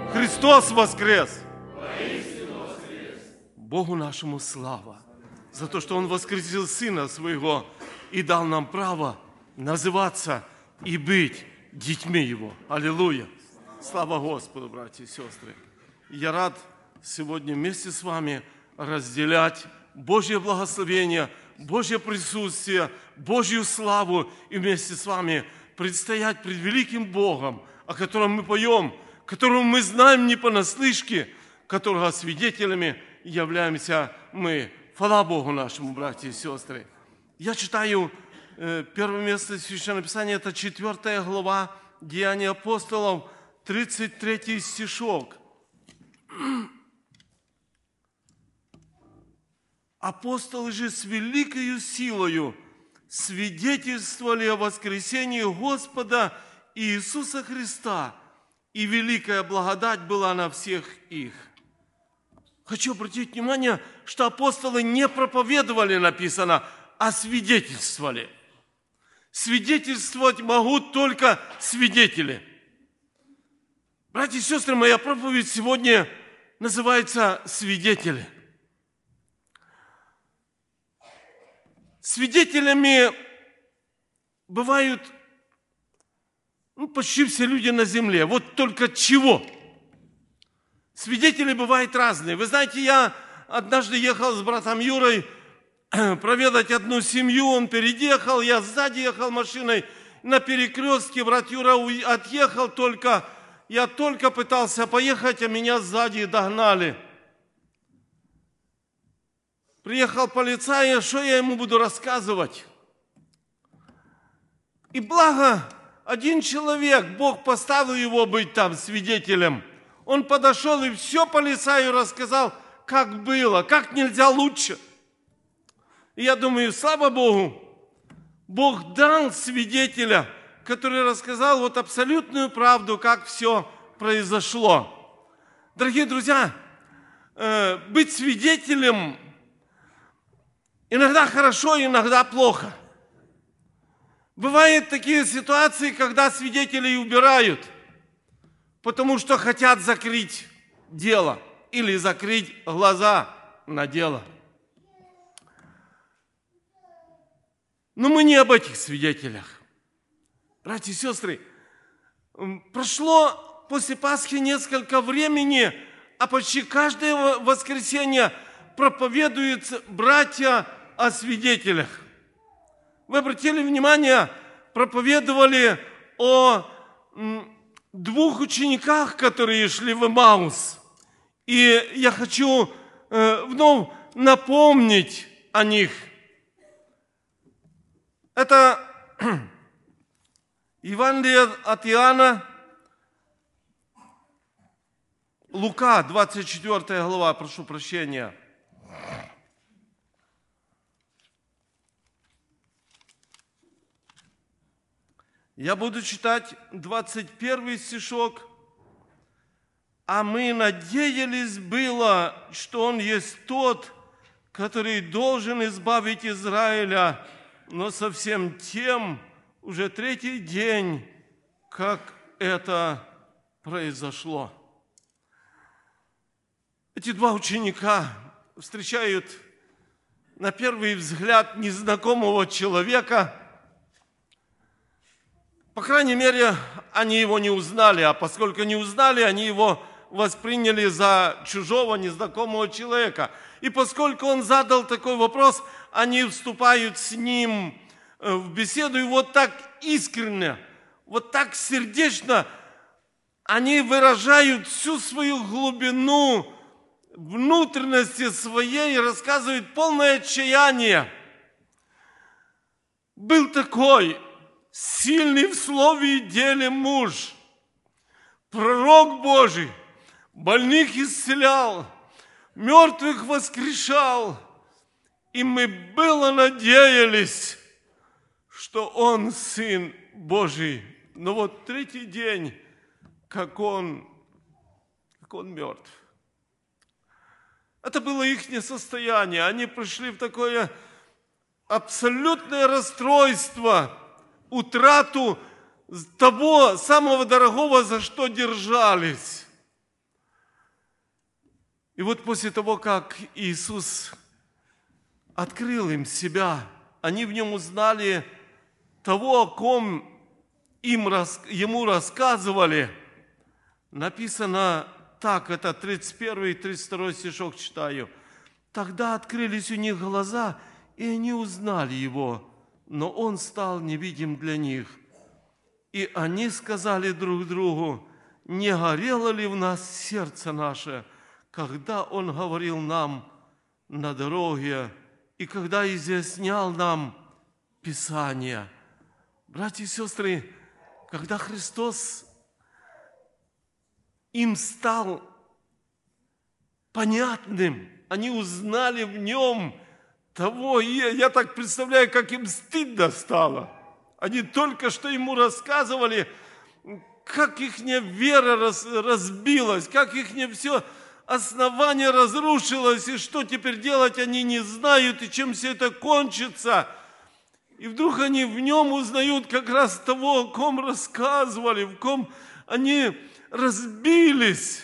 Христос воскрес! Богу нашему слава за то, что Он воскресил Сына Своего и дал нам право называться и быть детьми Его. Аллилуйя! Слава Господу, братья и сестры! Я рад сегодня вместе с вами разделять Божье благословение, Божье присутствие, Божью славу и вместе с вами предстоять пред великим Богом, о котором мы поем, которого мы знаем не понаслышке, которого свидетелями являемся мы. Хвала Богу нашему, братья и сестры. Я читаю первое место Священного Писания, это 4 глава Деяний апостолов, 33 стишок. Апостолы же с великою силою свидетельствовали о воскресении Господа Иисуса Христа, и великая благодать была на всех их. Хочу обратить внимание, что апостолы не проповедовали, написано, а свидетельствовали. Свидетельствовать могут только свидетели. Братья и сестры, моя проповедь сегодня называется «Свидетели». Свидетелями бывают почти все люди на земле. Вот только чего? Свидетели бывают разные. Вы знаете, я однажды ехал с братом Юрой проведать одну семью. Он впереди ехал, я сзади ехал машиной. На перекрестке брат Юра отъехал только. Я только пытался поехать, а меня сзади догнали. Приехал полицай, что я ему буду рассказывать? И благо, один человек, Бог поставил его быть там свидетелем. Он подошел и все полицаю рассказал, как было, как нельзя лучше. И я думаю, слава Богу, Бог дал свидетеля, который рассказал вот абсолютную правду, как все произошло. Дорогие друзья, быть свидетелем иногда хорошо, иногда плохо. Бывают такие ситуации, когда свидетелей убирают, потому что хотят закрыть дело или закрыть глаза на дело. Но мы не об этих свидетелях. Братья и сестры, прошло после Пасхи несколько времени, а почти каждое воскресенье проповедуют братья о свидетелях. Вы обратили внимание, проповедовали о 2 учениках, которые шли в Эмаус. И я хочу вновь напомнить о них. Это Евангелие от Иоанна, Лука, 24 глава, прошу прощения. Я буду читать 21 стишок. «А мы надеялись было, что Он есть тот, который должен избавить Израиля, но совсем тем уже 3-й день, как это произошло». Эти 2 ученика встречают на первый взгляд незнакомого человека. По крайней мере, они его не узнали, а поскольку не узнали, они его восприняли за чужого, незнакомого человека. И поскольку он задал такой вопрос, они вступают с ним в беседу, и вот так искренне, вот так сердечно они выражают всю свою глубину внутренности своей и рассказывают полное отчаяние. Был такой сильный в слове и деле муж, пророк Божий, больных исцелял, мертвых воскрешал, и мы было надеялись, что он Сын Божий. Но вот 3-й день, как он мертв. Это было их состояние. Они пришли в такое абсолютное расстройство, утрату того самого дорогого, за что держались. И вот после того, как Иисус открыл им себя, они в нем узнали того, о ком ему рассказывали. Написано так, это 31 и 32 стишок читаю. «Тогда открылись у них глаза, и они узнали его, но он стал невидим для них. И они сказали друг другу: не горело ли в нас сердце наше, когда он говорил нам на дороге и когда изъяснял нам Писание». Братья и сестры, когда Христос им стал понятным, они узнали в нем того, и я так представляю, как им стыдно стало. Они только что ему рассказывали, как их вера разбилась, как их все основание разрушилось, и что теперь делать они не знают, и чем все это кончится. И вдруг они в нем узнают как раз того, о ком рассказывали, в ком они разбились.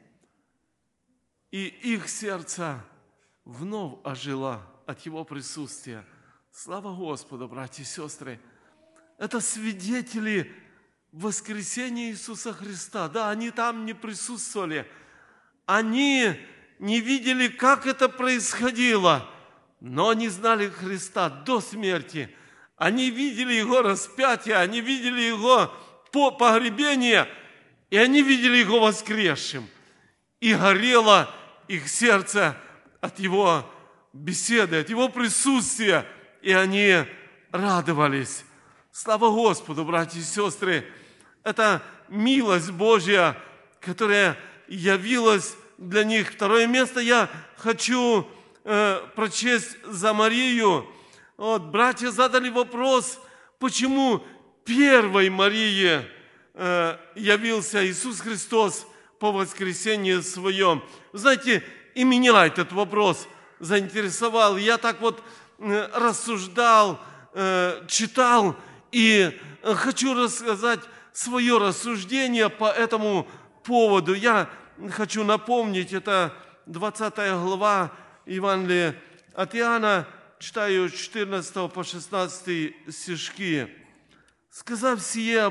И их сердце вновь ожило от его присутствия. Слава Господу, братья и сестры! Это свидетели воскресения Иисуса Христа. Да, они там не присутствовали. Они не видели, как это происходило, но они знали Христа до смерти. Они видели Его распятие, они видели Его погребение, и они видели Его воскресшим. И горело их сердце от Его беседы, от Его присутствия, и они радовались. Слава Господу, братья и сестры! Это милость Божья, которая явилась для них. Второе место я хочу прочесть за Марию. Вот, братья задали вопрос, почему первой Марии явился Иисус Христос по воскресении своем. Вы знаете, и меня этот вопрос заинтересовал. Я так вот рассуждал, читал, и хочу рассказать свое рассуждение по этому поводу. Я хочу напомнить, это 20 глава Евангелия от Иоанна, читаю 14 по 16 стишки. «Сказав сие,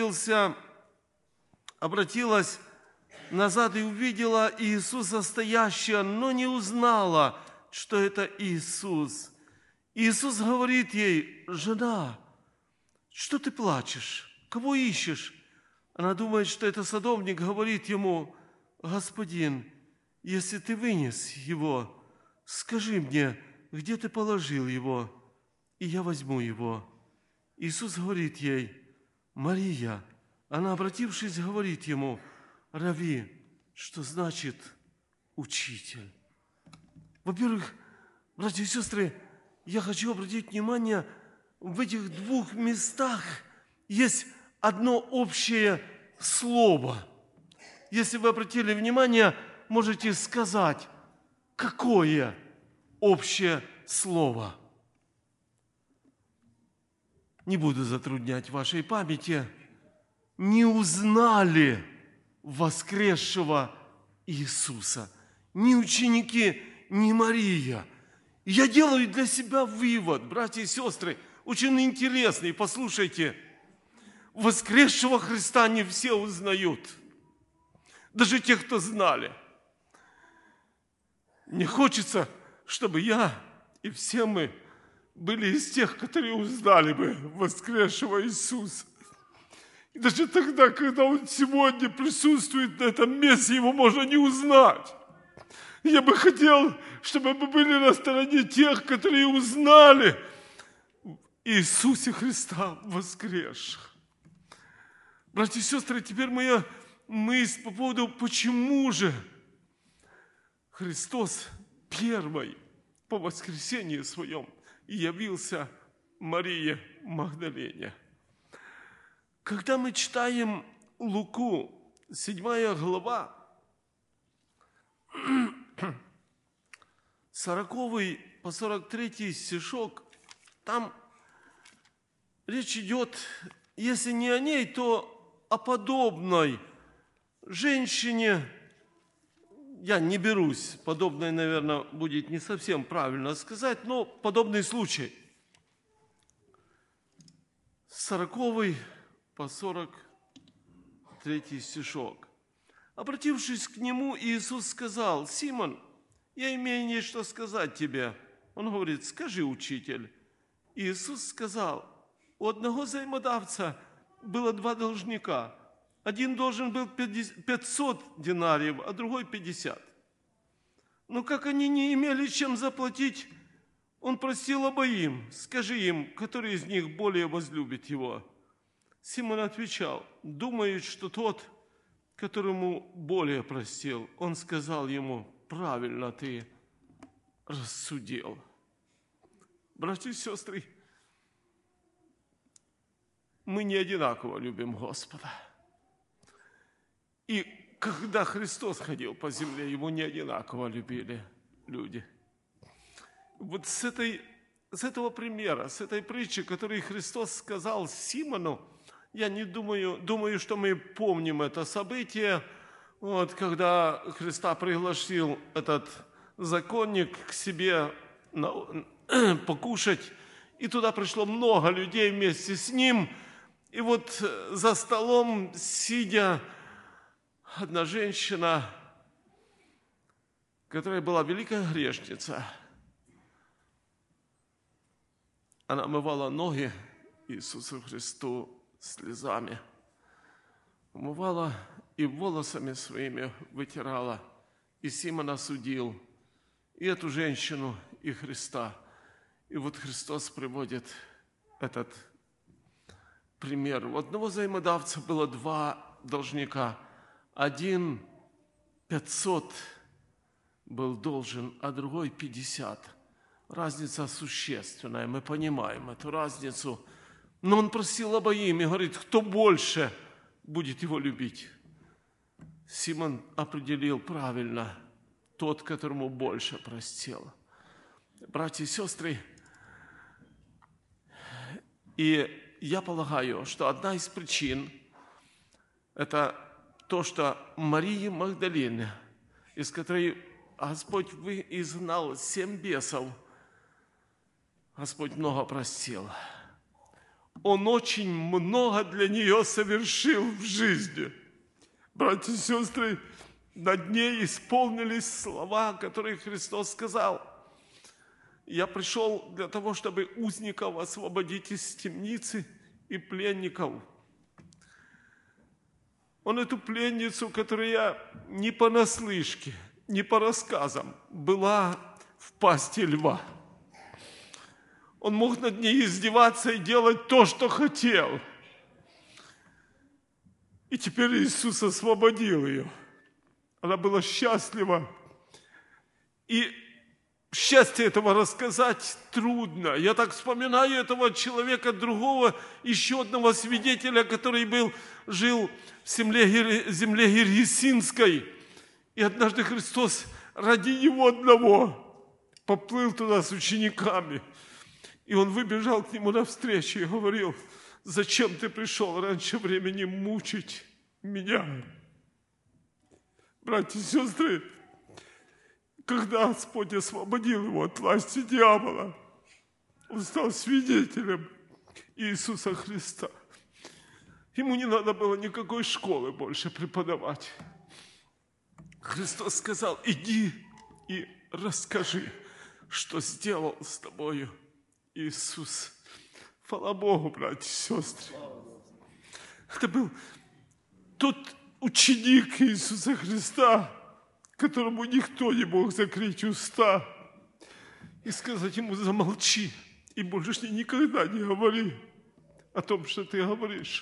обратилась назад и увидела Иисуса стоящего, но не узнала, что это Иисус. Иисус говорит ей: жена, что ты плачешь? Кого ищешь? Она думает, что это садовник, говорит ему: господин, если ты вынес его, скажи мне, где ты положил его, и я возьму его. Иисус говорит ей: Мария. Она, обратившись, говорит ему: Рави, что значит учитель. Во-первых, братья и сестры, я хочу обратить внимание, в этих двух местах есть одно общее слово. Если вы обратили внимание, можете сказать, какое общее слово. Не буду затруднять вашей памяти. Не узнали воскресшего Иисуса. Ни ученики, ни Мария. Я делаю для себя вывод, братья и сестры, очень интересный. Послушайте, воскресшего Христа не все узнают. Даже те, кто знали. Не хочется, чтобы я и все мы были из тех, которые узнали бы воскресшего Иисуса. И даже тогда, когда Он сегодня присутствует на этом месте, Его можно не узнать. Я бы хотел, чтобы мы были на стороне тех, которые узнали Иисуса Христа воскресших. Братья и сестры, теперь моя мысль по поводу, почему же Христос первый по воскресении своем явился Марии Магдалене. Когда мы читаем Луку, 7 глава, 40 по 43 стишок, там речь идет, если не о ней, то о подобной женщине, я не берусь, подобное, наверное, будет не совсем правильно сказать, но подобный случай. 40 по 43 стишок. Обратившись к нему, Иисус сказал: «Симон, я имею нечто сказать тебе». Он говорит: «Скажи, учитель». Иисус сказал: «У одного взаимодавца было 2 должника. Один должен был 500 динариев, а другой 50. Но как они не имели чем заплатить, он простил обоим. Скажи им, который из них более возлюбит его». Симон отвечал: «Думает, что тот, которому более простил». Он сказал ему: «Правильно ты рассудил». Братья и сестры, мы не одинаково любим Господа. И когда Христос ходил по земле, Его не одинаково любили люди. Вот с этого примера, с этой притчи, которую Христос сказал Симону, я не думаю, что мы помним это событие, вот, когда Христа пригласил этот законник к себе покушать, и туда пришло много людей вместе с ним, и вот за столом, сидя, одна женщина, которая была великая грешница, она омывала ноги Иисусу Христу слезами, омывала и волосами своими вытирала, и Симон осудил и эту женщину, и Христа. И вот Христос приводит этот пример. У одного взаимодавца было 2 должника. Один 500 был должен, а другой 50. Разница существенная, мы понимаем эту разницу. Но он просил обоим и говорит: кто больше будет его любить? Симон определил правильно: тот, которому больше простил. Братья и сестры, и я полагаю, что одна из причин – это то, что Марии Магдалине, из которой Господь изгнал 7 бесов, Господь много простил. Он очень много для нее совершил в жизни. Братья и сестры, над ней исполнились слова, которые Христос сказал: «Я пришел для того, чтобы узников освободить из темницы и пленников». Он эту пленницу, которая не понаслышке, не по рассказам, была в пасти льва. Он мог над ней издеваться и делать то, что хотел. И теперь Иисус освободил ее. Она была счастлива. И счастье этого рассказать трудно. Я так вспоминаю этого человека, другого, еще одного свидетеля, который жил в земле Гергесинской. И однажды Христос ради него одного поплыл туда с учениками. И он выбежал к нему навстречу и говорил: «Зачем ты пришел раньше времени мучить меня?» Братья и сестры, когда Господь освободил его от власти дьявола, он стал свидетелем Иисуса Христа. Ему не надо было никакой школы больше преподавать. Христос сказал: «Иди и расскажи, что сделал с тобою Иисус». Слава Богу, братья и сестры. Это был тот ученик Иисуса Христа, которому никто не мог закрыть уста и сказать ему: замолчи и больше никогда не говори о том, что ты говоришь.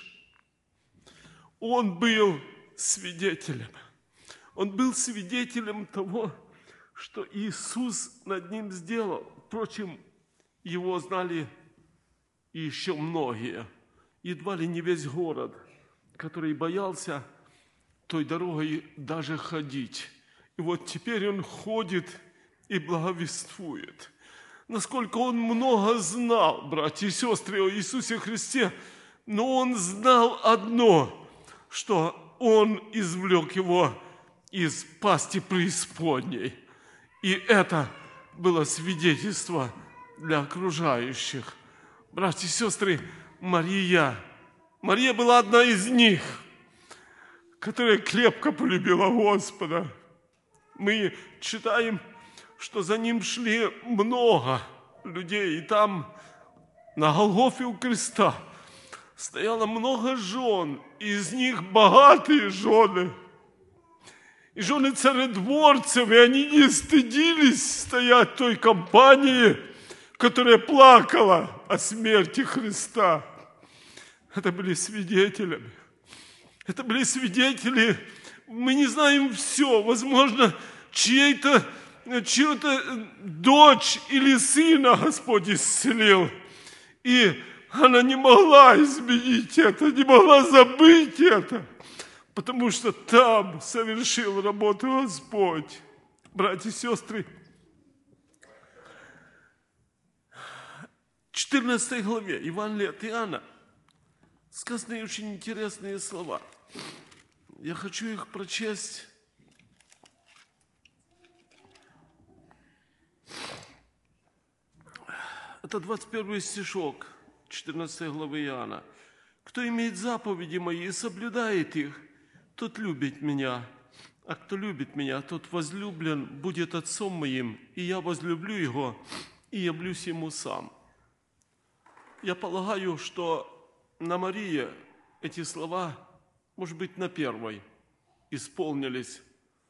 Он был свидетелем. Он был свидетелем того, что Иисус над ним сделал. Впрочем, его знали и еще многие. Едва ли не весь город, который боялся той дорогой даже ходить. И вот теперь он ходит и благовествует. Насколько он много знал, братья и сестры, о Иисусе Христе, но он знал одно, что он извлек его из пасти преисподней. И это было свидетельство для окружающих. Братья и сестры, Мария была одна из них, которая крепко полюбила Господа. Мы читаем, что за ним шли много людей, и там на Голгофе у креста стояло много жен, и из них богатые жены. И жены царедворцев, и они не стыдились стоять в той компании, которая плакала о смерти Христа. Это были свидетелями. Это были свидетели. Мы не знаем все. Возможно, чью-то дочь или сына Господь исцелил. И она не могла изменить это, не могла забыть это. Потому что там совершил работу Господь. Братья и сестры, в 14 главе Евангелия от Иоанна сказаны очень интересные слова. Я хочу их прочесть. Это 21 стишок 14 главы Иоанна. «Кто имеет заповеди мои и соблюдает их, тот любит меня, а кто любит меня, тот возлюблен будет Отцом моим, и я возлюблю его, и явлюсь ему сам». Я полагаю, что на Марии эти слова, может быть, на первой исполнились.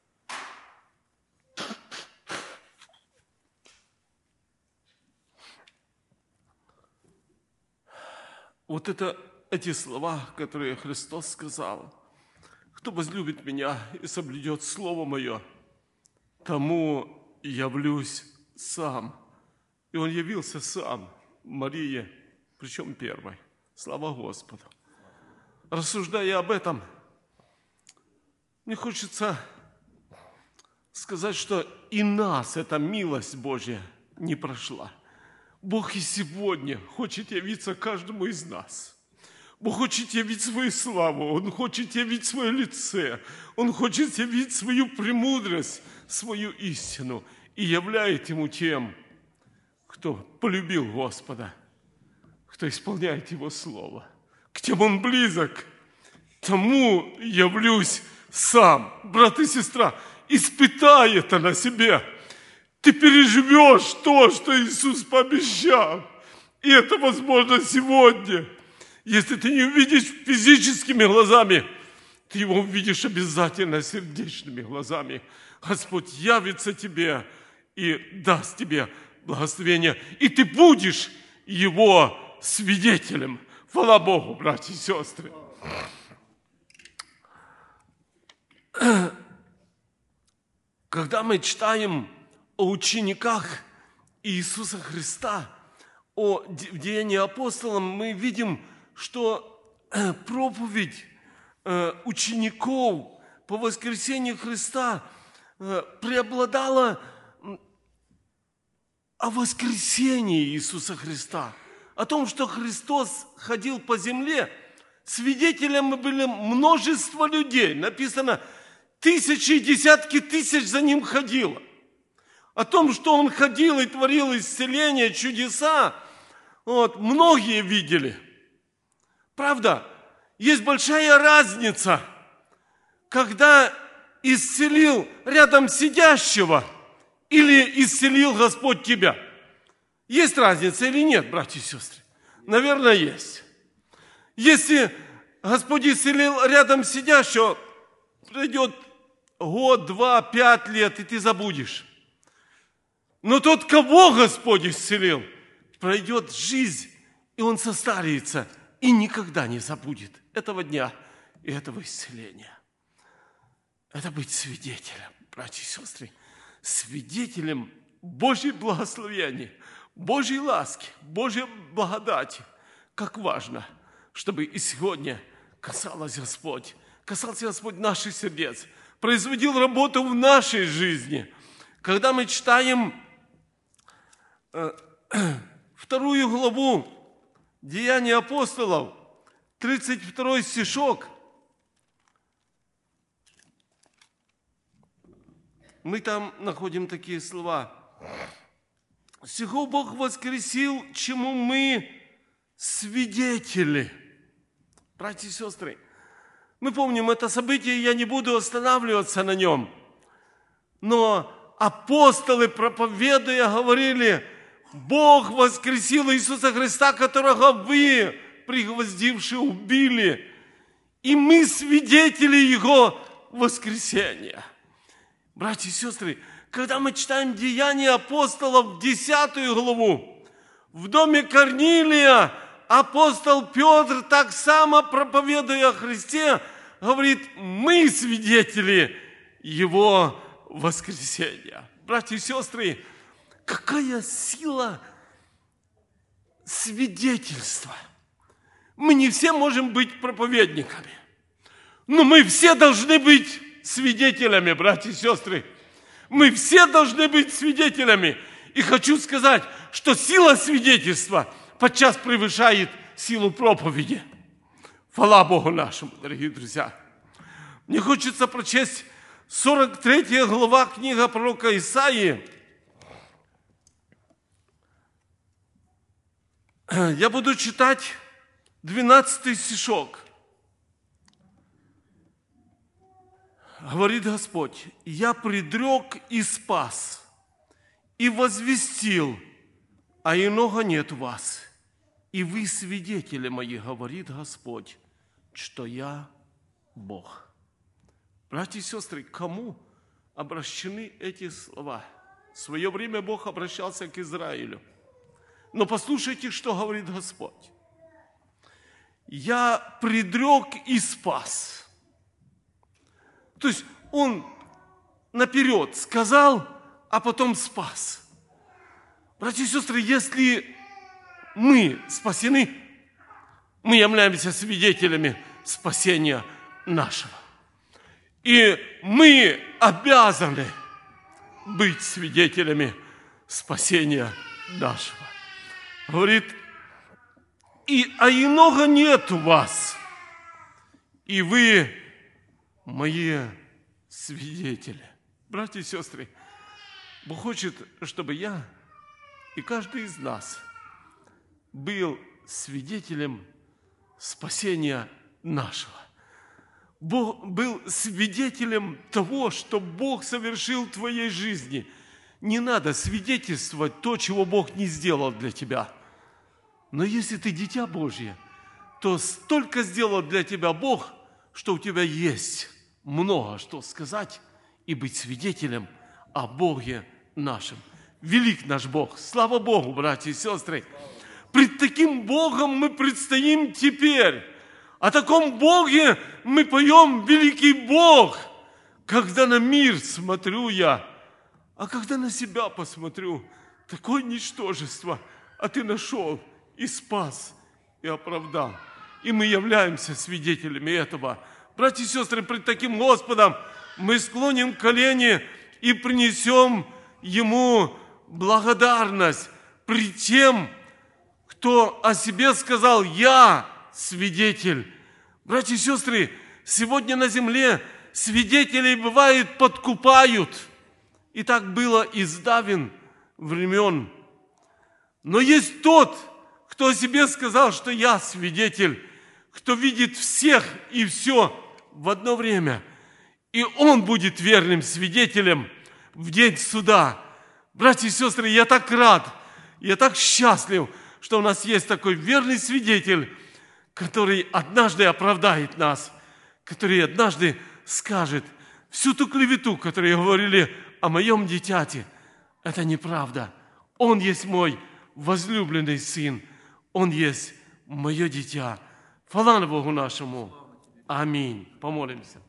Вот эти слова, которые Христос сказал: «Кто возлюбит меня и соблюдет Слово Мое, тому явлюсь сам». И Он явился сам Марии, причем первой. Слава Господу. Рассуждая об этом, мне хочется сказать, что и нас эта милость Божья не прошла. Бог и сегодня хочет явиться каждому из нас. Бог хочет явить свою славу, Он хочет явить свое лице, Он хочет явить свою премудрость, свою истину, и являет Ему тем, кто полюбил Господа, кто исполняет Его Слово. К тем Он близок, тому явлюсь сам. Брат и сестра, испытай это на себе. Ты переживешь то, что Иисус пообещал. И это возможно сегодня. Если ты не увидишь физическими глазами, ты его увидишь обязательно сердечными глазами. Господь явится тебе и даст тебе благословение. И ты будешь его свидетелем. Хвала Богу, братья и сестры. Когда мы читаем о учениках Иисуса Христа, о Деянии апостолов, мы видим, что проповедь учеников по воскресению Христа преобладала о воскресении Иисуса Христа, о том, что Христос ходил по земле. Свидетелями были множество людей. Написано, тысячи и десятки тысяч за Ним ходило. О том, что Он ходил и творил исцеления, чудеса, многие видели. Правда, есть большая разница, когда исцелил рядом сидящего или исцелил Господь тебя. Есть разница или нет, братья и сестры? Наверное, есть. Если Господь исцелил рядом сидящего, пройдет год, 2, 5 лет, и ты забудешь. Но тот, кого Господь исцелил, пройдет жизнь, и он состарится, и никогда не забудет этого дня и этого исцеления. Это быть свидетелем, братья и сестры, свидетелем Божьей благословения, Божьей ласки, Божьей благодати. Как важно, чтобы и сегодня касался Господь наших сердец, производил работу в нашей жизни. Когда мы читаем 2 главу Деяний апостолов, 32 стишок, мы там находим такие слова. «Сего Бог воскресил, чему мы свидетели». Братья и сестры, мы помним это событие, я не буду останавливаться на нем. Но апостолы, проповедуя, говорили: Бог воскресил Иисуса Христа, которого вы, пригвоздивши, убили. И мы свидетели Его воскресения. Братья и сестры, когда мы читаем Деяния апостолов, 10 главу, в доме Корнилия апостол Петр, так само проповедуя о Христе, говорит: мы свидетели Его воскресения. Братья и сестры, какая сила свидетельства! Мы не все можем быть проповедниками, но мы все должны быть свидетелями, братья и сестры. Мы все должны быть свидетелями. И хочу сказать, что сила свидетельства подчас превышает силу проповеди. Хвала Богу нашему, дорогие друзья. Мне хочется прочесть 43 глава книга пророка Исаии. Я буду читать 12 стишок. Говорит Господь: «Я предрек и спас, и возвестил, а иного нет у вас. И вы свидетели мои, говорит Господь, что я Бог». Братья и сестры, к кому обращены эти слова? В свое время Бог обращался к Израилю. Но послушайте, что говорит Господь. «Я предрек и спас». То есть Он наперед сказал, а потом спас. Братья и сестры, если мы спасены, мы являемся свидетелями спасения нашего. И мы обязаны быть свидетелями спасения нашего. Говорит: а иного нет у вас, и вы мои свидетели. Братья и сестры, Бог хочет, чтобы я и каждый из нас был свидетелем спасения нашего. Бог был свидетелем того, что Бог совершил в твоей жизни. Не надо свидетельствовать то, чего Бог не сделал для тебя. Но если ты дитя Божье, то столько сделал для тебя Бог, что у тебя есть много что сказать и быть свидетелем о Боге нашем. Велик наш Бог. Слава Богу, братья и сестры. Пред таким Богом мы предстоим теперь. О таком Боге мы поем: великий Бог. Когда на мир смотрю я, а когда на себя посмотрю, такое ничтожество, а ты нашел и спас, и оправдал. И мы являемся свидетелями этого. Братья и сестры, пред таким Господом мы склоним колени и принесем Ему благодарность пред тем, кто о себе сказал: я свидетель. Братья и сестры, сегодня на земле свидетелей, бывает, подкупают. И так было и с давен времен. Но есть тот, кто о себе сказал, что я свидетель, кто видит всех и все в одно время. И он будет верным свидетелем в день суда. Братья и сестры, я так рад, я так счастлив, что у нас есть такой верный свидетель, который однажды оправдает нас, который однажды скажет: всю ту клевету, которую говорили о моем дитяти, это неправда. Он есть мой возлюбленный сын, он есть мое дитя. Хвала Богу нашему. Аминь. Помолимся.